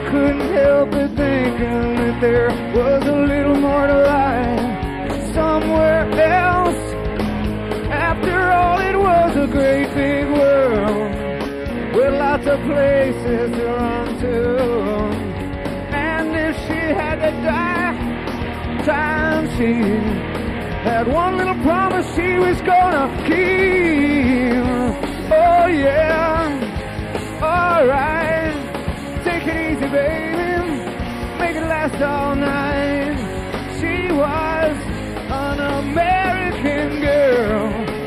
couldn't help but thinking that there was a little more to life somewhere else. After all, it was a great big world with lots of places to run to. And if she had to die, time she had one little promise she was gonna keep. Oh yeah, alright, take it easy baby, make it last all night. She was an American girl.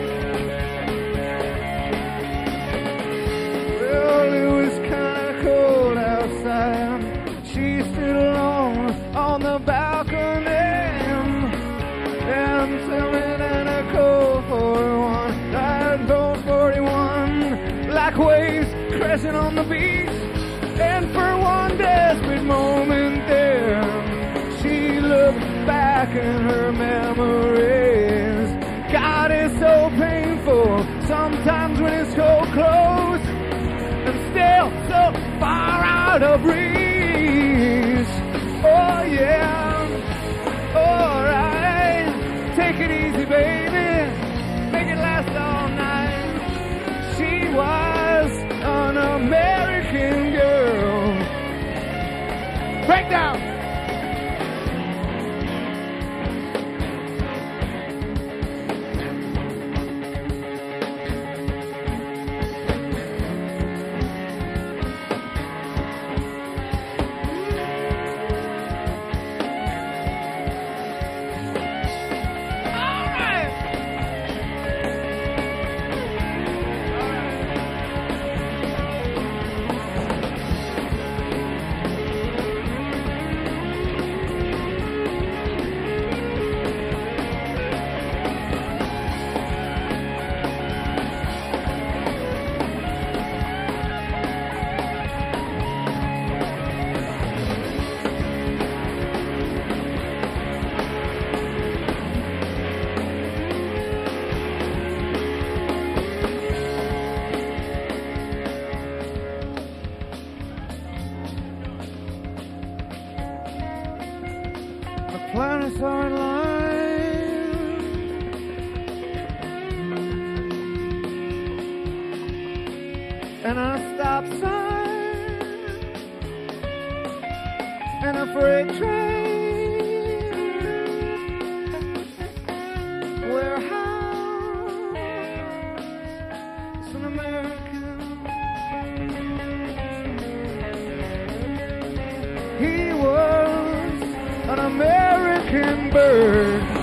Well, it was kinda cold outside. She stood alone on the balcony and swimming in a cold 41, riding cold 41 like waves crashing on the beach. And for one desperate moment there, she looked back in her memories. God, it's so painful sometimes when it's so close and still so far out of reach. Oh yeah, alright, take it easy baby, make it last all night. She was an American girl. Breakdown. Planets are in line, and a stop sign, and a freight train, warehouse, it's an American. He was an American bird.